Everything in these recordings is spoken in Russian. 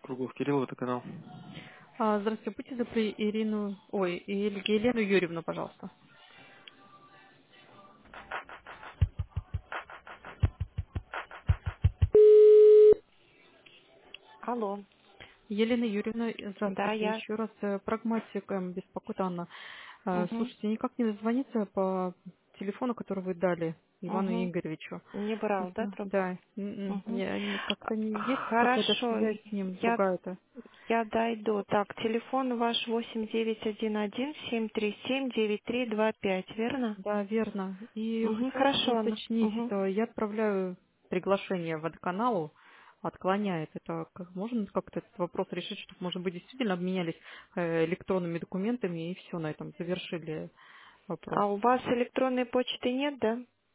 Круглов Кирилл, это канал. Здравствуйте, будьте добры, Ирину, Елену Юрьевну, пожалуйста. Алло, Елена Юрьевна, да, здравствуйте, я. еще раз. Прагматик беспокоит Анна. Угу, Слушайте, никак не дозвониться по телефону, который вы дали Ивану угу. Игоревичу. Не Не брал, да, знаю, трубку? да, Угу. как-то не есть какая-то Хорошо, связь с ним, я, другая-то. я дойду. Так, телефон ваш 8911-737-9325, верно? Да, верно. И Угу, хотелось бы хорошо, Анна. уточнить, Угу. я отправляю приглашение водоканалу, отклоняет. Это можно как-то этот вопрос решить, чтобы, может быть, действительно обменялись электронными документами и все на этом завершили вопрос. А у вас электронной почты нет, да?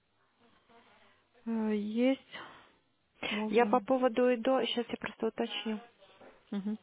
Есть, Я по можно. поводу ИДО, сейчас я просто уточню. Мгм.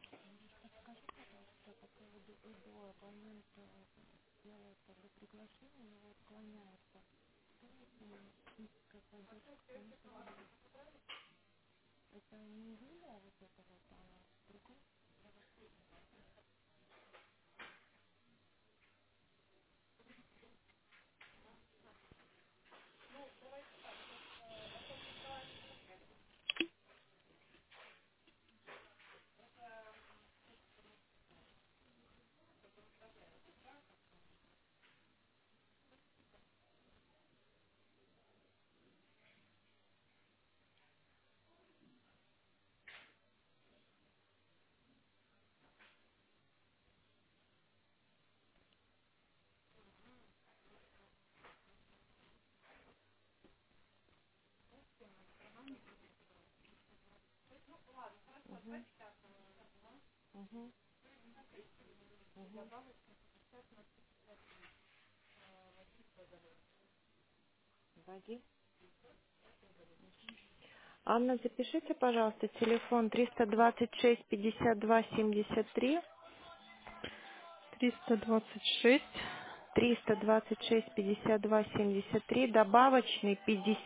Анна, запишите, пожалуйста, телефон 326-52-73. 326. 326-52-73, добавочный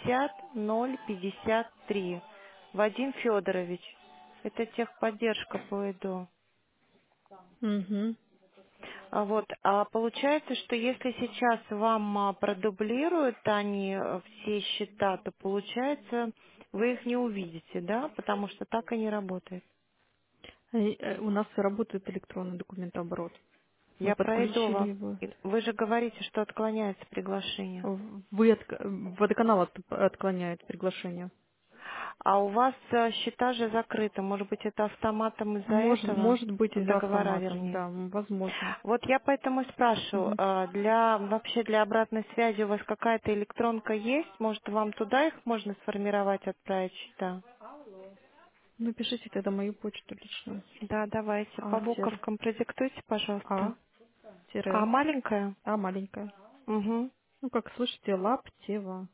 50-0-53. Вадим Федорович. Это техподдержка по ИДО. Угу. А получается, что если сейчас вам продублируют они все счета, то получается, вы их не увидите, да? Потому что так и не работает. У нас работает электронный документооборот. Мы Я про ИДО подключили вам. его. Вы же говорите, что отклоняется приглашение. Водоканал отклоняет приглашение. А у вас счета же закрыты. Может быть, это автоматом из-за этого? Может быть, из-за Договора, автоматом, вернее. да, возможно. Вот я поэтому и спрашиваю, Мгм. вообще для обратной связи у вас какая-то электронка есть? Может, вам туда их можно сформировать, отправить счета? Напишите тогда мою почту личную. Да, давайте. По А-А, буковкам продиктуйте, пожалуйста. А тире, маленькая? А маленькая. Угу. Ну, как слышите, Лаптева.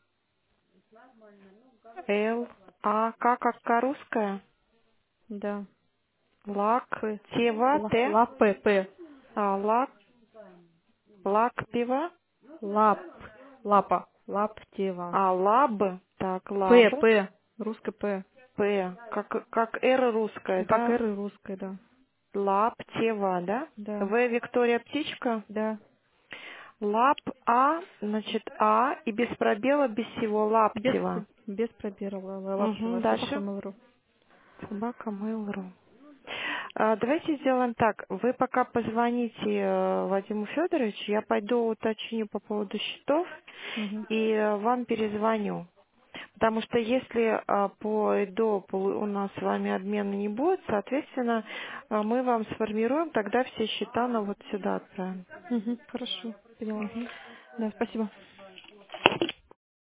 Л. А. Как русская? Да. Лак. П. Тева. Т. П. Лак. Лак пива. Лап. Лапа. Лаптева. Лаб. Так, лаб. П. Русская П. П. Как Р русская, Как да? Р и русская, да. Лаптева, да? Да. В Виктория птичка. Да. Лап значит и без пробела, без всего Без, Лаптева. без пробела. Угу, Лаптева. Собака дальше. Mail.ru. Собака Mail.ru. Давайте сделаем так. Вы пока позвоните Вадиму Федоровичу, я пойду уточню по поводу счетов Мгм. и вам перезвоню. Потому что если по ЭДО у нас с вами обмена не будет, соответственно, мы вам сформируем, тогда все счета на вот сюда отправим. Мгм. Хорошо, поняла. Мгм. Да, спасибо.